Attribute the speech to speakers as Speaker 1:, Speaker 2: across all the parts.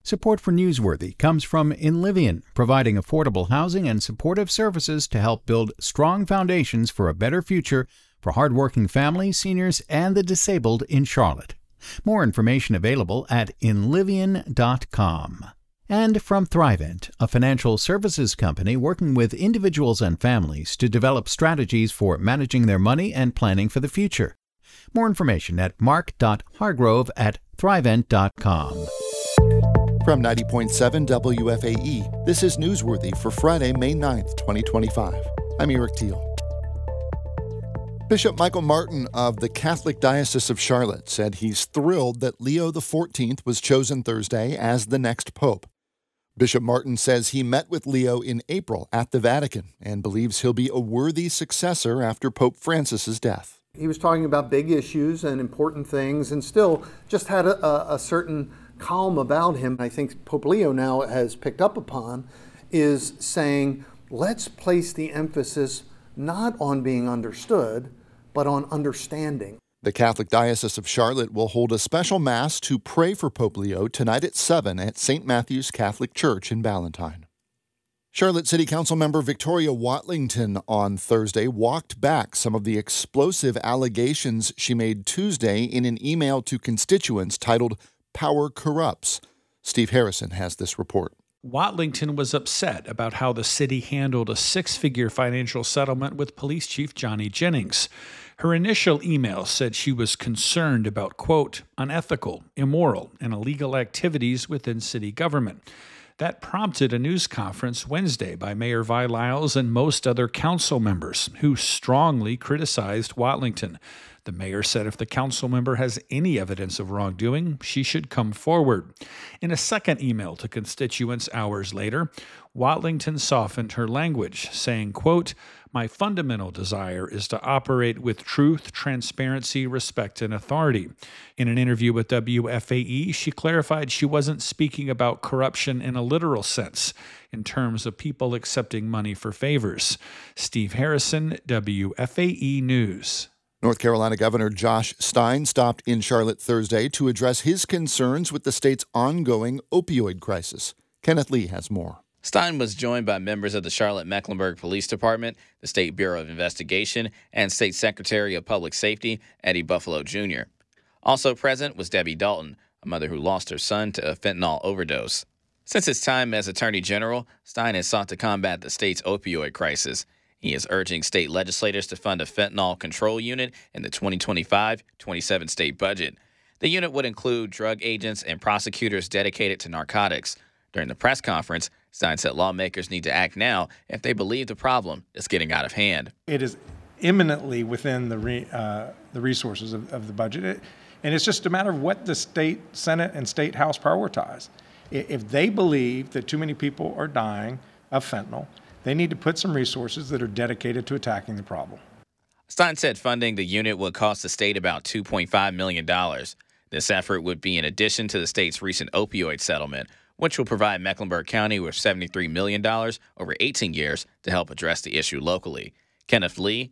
Speaker 1: Support for Newsworthy comes from Inlivian, providing affordable housing and supportive services to help build strong foundations for a better future for hardworking families, seniors, and the disabled in Charlotte. More information available at inlivian.com. And from Thrivent, a financial services company working with individuals and families to develop strategies for managing their money and planning for the future. More information at mark.hargrove@thrivent.com.
Speaker 2: From 90.7 WFAE, this is Newsworthy for Friday, May 9th, 2025. I'm Eric Teal. Bishop Michael Martin of the Catholic Diocese of Charlotte said he's thrilled that Leo XIV was chosen Thursday as the next pope. Bishop Martin says he met with Leo in April at the Vatican and believes he'll be a worthy successor after Pope Francis's death.
Speaker 3: He was talking about big issues and important things and still just had a certain calm about him. I think Pope Leo now has picked up upon is saying, let's place the emphasis not on being understood, but on understanding.
Speaker 2: The Catholic Diocese of Charlotte will hold a special Mass to pray for Pope Leo tonight at 7 at St. Matthew's Catholic Church in Ballantyne. Charlotte City Council member Victoria Watlington on Thursday walked back some of the explosive allegations she made Tuesday in an email to constituents titled Power Corrupts. Steve Harrison has this report.
Speaker 4: Watlington was upset about how the city handled a six-figure financial settlement with Police Chief Johnny Jennings. Her initial email said she was concerned about, quote, unethical, immoral, and illegal activities within city government. That prompted a news conference Wednesday by Mayor Vi Lyles and most other council members who strongly criticized Watlington. The mayor said if the council member has any evidence of wrongdoing, she should come forward. In a second email to constituents hours later, Watlington softened her language, saying, quote, my fundamental desire is to operate with truth, transparency, respect, and authority. In an interview with WFAE, she clarified she wasn't speaking about corruption in a literal sense, in terms of people accepting money for favors. Steve Harrison, WFAE News.
Speaker 2: North Carolina Governor Josh Stein stopped in Charlotte Thursday to address his concerns with the state's ongoing opioid crisis. Kenneth Lee has more.
Speaker 5: Stein was joined by members of the Charlotte-Mecklenburg Police Department, the State Bureau of Investigation, and State Secretary of Public Safety, Eddie Buffalo Jr. Also present was Debbie Dalton, a mother who lost her son to a fentanyl overdose. Since his time as Attorney General, Stein has sought to combat the state's opioid crisis. He is urging state legislators to fund a fentanyl control unit in the 2025-27 state budget. The unit would include drug agents and prosecutors dedicated to narcotics. During the press conference, Stein said lawmakers need to act now if they believe the problem is getting out of hand.
Speaker 6: It is imminently within the resources of the budget, and it's just a matter of what the state Senate and state House prioritize. If they believe that too many people are dying of fentanyl, they need to put some resources that are dedicated to attacking the problem.
Speaker 5: Stein said funding the unit would cost the state about $2.5 million. This effort would be in addition to the state's recent opioid settlement, which will provide Mecklenburg County with $73 million over 18 years to help address the issue locally. Kenneth Lee,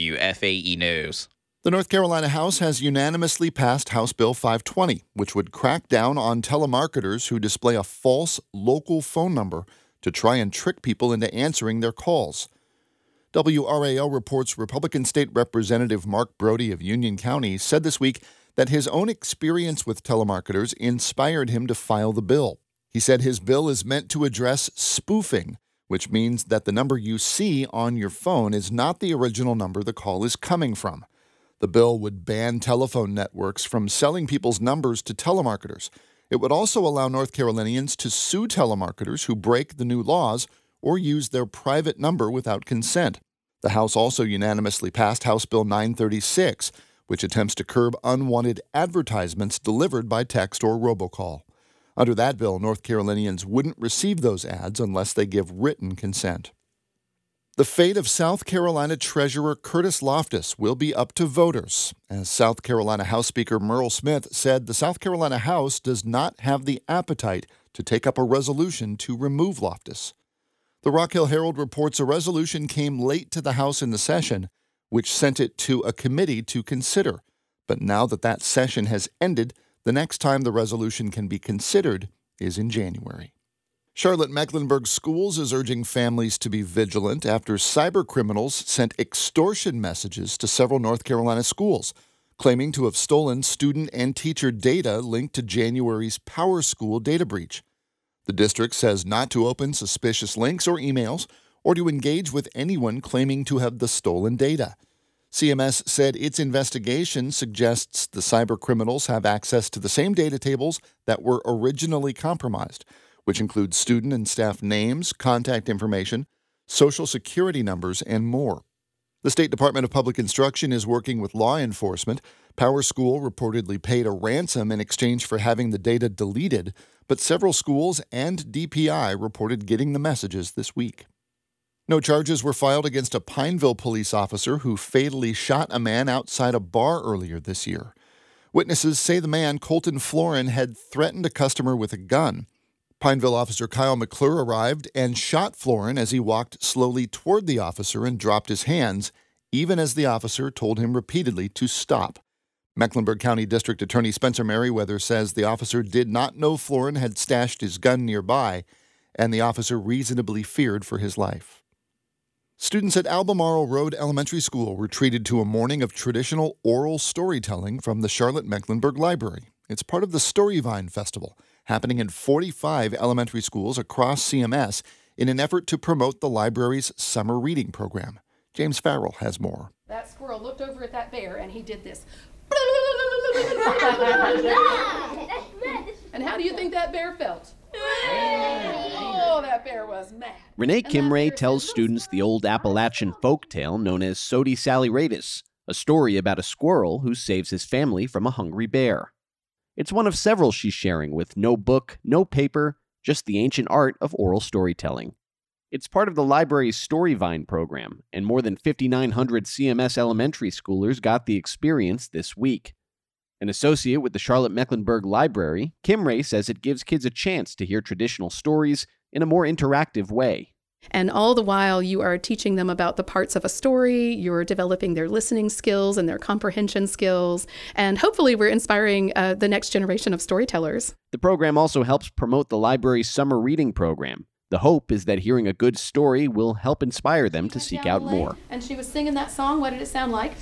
Speaker 5: WFAE News.
Speaker 2: The North Carolina House has unanimously passed House Bill 520, which would crack down on telemarketers who display a false local phone number to try and trick people into answering their calls. WRAL reports Republican State Representative Mark Brody of Union County said this week that his own experience with telemarketers inspired him to file the bill. He said his bill is meant to address spoofing, which means that the number you see on your phone is not the original number the call is coming from. The bill would ban telephone networks from selling people's numbers to telemarketers. It would also allow North Carolinians to sue telemarketers who break the new laws or use their private number without consent. The House also unanimously passed House Bill 936, which attempts to curb unwanted advertisements delivered by text or robocall. Under that bill, North Carolinians wouldn't receive those ads unless they give written consent. The fate of South Carolina Treasurer Curtis Loftus will be up to voters, as South Carolina House Speaker Merle Smith said the South Carolina House does not have the appetite to take up a resolution to remove Loftus. The Rock Hill Herald reports a resolution came late to the House in the session, which sent it to a committee to consider. But now that session has ended, the next time the resolution can be considered is in January. Charlotte-Mecklenburg Schools is urging families to be vigilant after cybercriminals sent extortion messages to several North Carolina schools, claiming to have stolen student and teacher data linked to January's PowerSchool data breach. The district says not to open suspicious links or emails or to engage with anyone claiming to have the stolen data. CMS said its investigation suggests the cybercriminals have access to the same data tables that were originally compromised, which include student and staff names, contact information, social security numbers, and more. The State Department of Public Instruction is working with law enforcement. PowerSchool reportedly paid a ransom in exchange for having the data deleted, but several schools and DPI reported getting the messages this week. No charges were filed against a Pineville police officer who fatally shot a man outside a bar earlier this year. Witnesses say the man, Colton Florin, had threatened a customer with a gun. Pineville officer Kyle McClure arrived and shot Florin as he walked slowly toward the officer and dropped his hands, even as the officer told him repeatedly to stop. Mecklenburg County District Attorney Spencer Merriweather says the officer did not know Florin had stashed his gun nearby, and the officer reasonably feared for his life. Students at Albemarle Road Elementary School were treated to a morning of traditional oral storytelling from the Charlotte-Mecklenburg Library. It's part of the Storyvine Festival, happening in 45 elementary schools across CMS in an effort to promote the library's summer reading program. James Farrell has more.
Speaker 7: That squirrel looked over at that bear and he did this. And how do you think that bear felt? Oh, that bear was mad.
Speaker 8: Renee Kimray tells students the old Appalachian folktale known as Sody Sallyratus, a story about a squirrel who saves his family from a hungry bear. It's one of several she's sharing with no book, no paper, just the ancient art of oral storytelling. It's part of the library's Storyvine program, and more than 5,900 CMS elementary schoolers got the experience this week. An associate with the Charlotte-Mecklenburg Library, Kimray says it gives kids a chance to hear traditional stories in a more interactive way.
Speaker 7: And all the while, you are teaching them about the parts of a story, you're developing their listening skills and their comprehension skills, and hopefully we're inspiring the next generation of storytellers.
Speaker 8: The program also helps promote the library's summer reading program. The hope is that hearing a good story will help inspire them to seek out more.
Speaker 7: And she was singing that song. What did it sound like?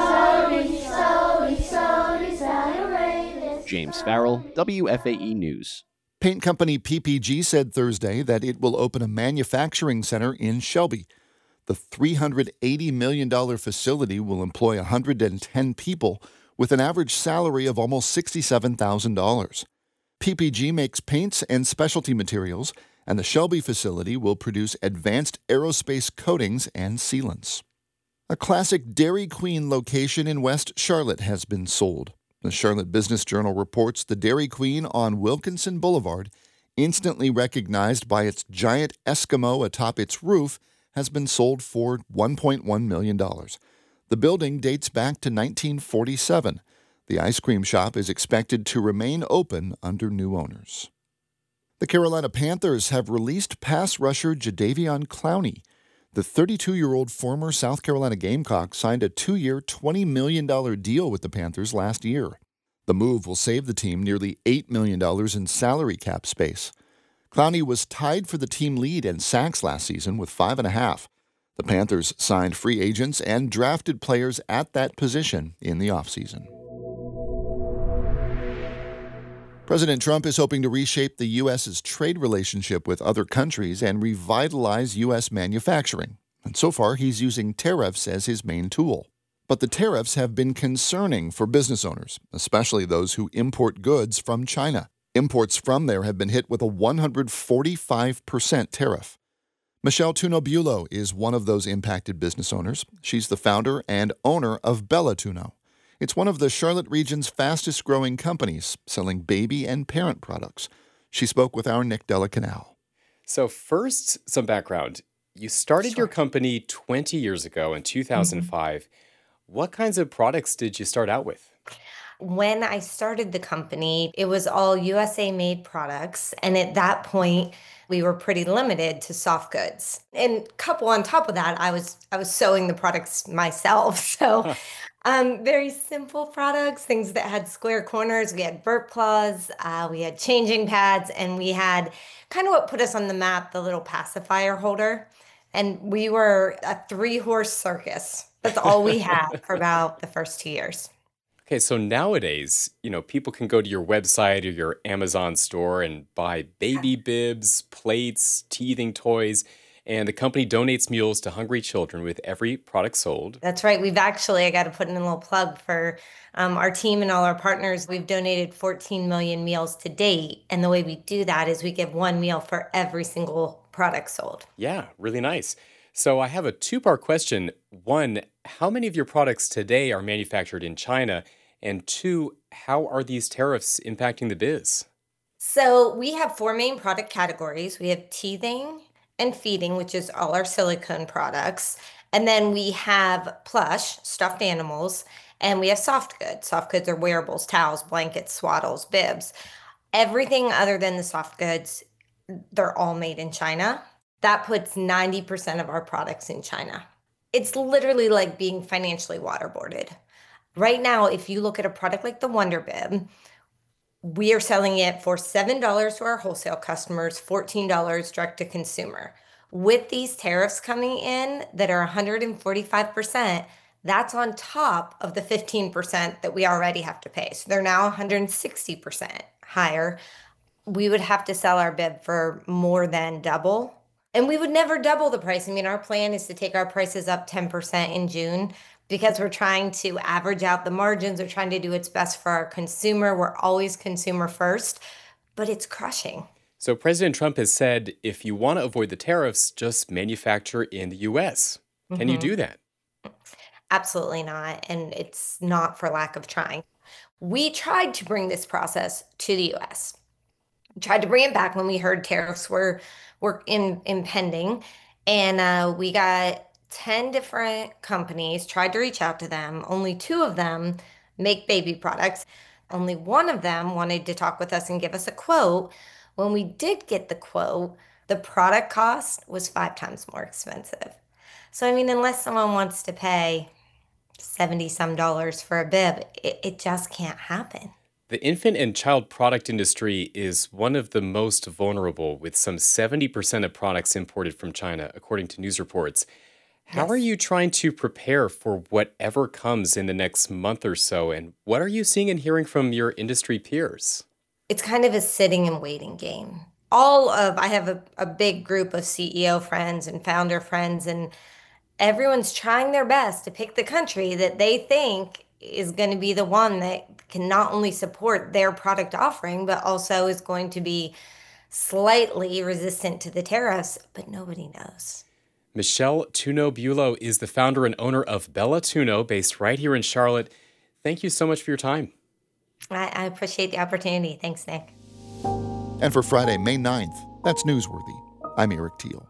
Speaker 8: James Farrell, WFAE News.
Speaker 2: Paint company PPG said Thursday that it will open a manufacturing center in Shelby. The $380 million facility will employ 110 people with an average salary of almost $67,000. PPG makes paints and specialty materials, and the Shelby facility will produce advanced aerospace coatings and sealants. A classic Dairy Queen location in West Charlotte has been sold. The Charlotte Business Journal reports the Dairy Queen on Wilkinson Boulevard, instantly recognized by its giant Eskimo atop its roof, has been sold for $1.1 million. The building dates back to 1947. The ice cream shop is expected to remain open under new owners. The Carolina Panthers have released pass rusher Jadeveon Clowney. The 32-year-old former South Carolina Gamecock signed a 2-year, $20 million deal with the Panthers last year. The move will save the team nearly $8 million in salary cap space. Clowney was tied for the team lead in sacks last season with 5.5. The Panthers signed free agents and drafted players at that position in the offseason. President Trump is hoping to reshape the U.S.'s trade relationship with other countries and revitalize U.S. manufacturing. And so far, he's using tariffs as his main tool. But the tariffs have been concerning for business owners, especially those who import goods from China. Imports from there have been hit with a 145% tariff. Michelle Tuno-Bulow is one of those impacted business owners. She's the founder and owner of Bella Tuno. It's one of the Charlotte region's fastest-growing companies, selling baby and parent products. She spoke with our Nick Della Canal.
Speaker 9: So first, some background. You started your company 20 years ago in 2005. Mm-hmm. What kinds of products did you start out with?
Speaker 10: When I started the company, it was all USA-made products. And at that point, we were pretty limited to soft goods. And couple on top of that, I was sewing the products myself. So Very simple products, things that had square corners. We had burp cloths, we had changing pads, and we had kind of what put us on the map, the little pacifier holder. And we were a 3-horse circus. That's all we had for about the first 2 years.
Speaker 9: Okay, so nowadays, people can go to your website or your Amazon store and buy baby bibs, plates, teething toys, and the company donates meals to hungry children with every product sold.
Speaker 10: That's right. I got to put in a little plug for our team and all our partners. We've donated 14 million meals to date. And the way we do that is we give 1 meal for every single product sold.
Speaker 9: Yeah, really nice. So I have a 2-part question. 1, how many of your products today are manufactured in China? And 2, how are these tariffs impacting the biz?
Speaker 10: So we have 4 main product categories. We have teething and feeding, which is all our silicone products. And then we have plush, stuffed animals, and we have soft goods. Soft goods are wearables, towels, blankets, swaddles, bibs. Everything other than the soft goods, they're all made in China. That puts 90% of our products in China. It's literally like being financially waterboarded. Right now, if you look at a product like the Wonder Bib, we are selling it for $7 to our wholesale customers, $14 direct to consumer. With these tariffs coming in that are 145%, that's on top of the 15% that we already have to pay. So they're now 160% higher. We would have to sell our bib for more than double. And we would never double the price. I mean, our plan is to take our prices up 10% in June because we're trying to average out the margins. We're trying to do what's best for our consumer. We're always consumer first, but it's crushing.
Speaker 9: So President Trump has said, if you want to avoid the tariffs, just manufacture in the U.S. Can you do that?
Speaker 10: Absolutely not. And it's not for lack of trying. We tried to bring this process to the U.S. We tried to bring it back when we heard tariffs were impending. And we got 10 different companies, tried to reach out to them. Only 2 of them make baby products. Only 1 of them wanted to talk with us and give us a quote. When we did get the quote, the product cost was 5 times more expensive. So, I mean, unless someone wants to pay $70 some for a bib, it just can't happen.
Speaker 9: The infant and child product industry is one of the most vulnerable, with some 70% of products imported from China, according to news reports. How are you trying to prepare for whatever comes in the next month or so? And what are you seeing and hearing from your industry peers?
Speaker 10: It's kind of a sitting and waiting game. I have a big group of CEO friends and founder friends, and everyone's trying their best to pick the country that they think is going to be the one that can not only support their product offering, but also is going to be slightly resistant to the tariffs, but nobody knows.
Speaker 9: Michelle Tuno-Bulow is the founder and owner of Bella Tuno, based right here in Charlotte. Thank you so much for your time.
Speaker 10: I appreciate the opportunity. Thanks, Nick.
Speaker 2: And for Friday, May 9th, that's Newsworthy. I'm Eric Teal.